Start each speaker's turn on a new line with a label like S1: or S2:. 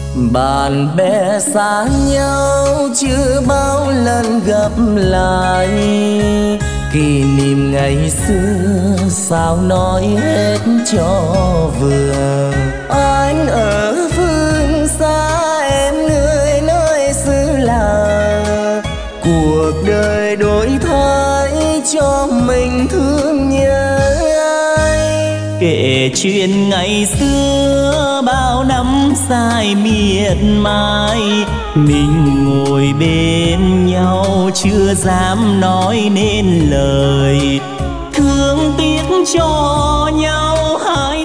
S1: Bạn bè xa nhau chưa bao lần gặp lại, kỷ niệm ngày xưa sao nói hết cho vừa. Anh ở phương xa, em người nơi xứ lạ, cuộc đời đổi thay cho mình thương nhớ ai.
S2: Kể chuyện ngày xưa bao năm dài miệt mài, mình ngồi bên nhau chưa dám nói nên lời, thương tiếc cho nhau hai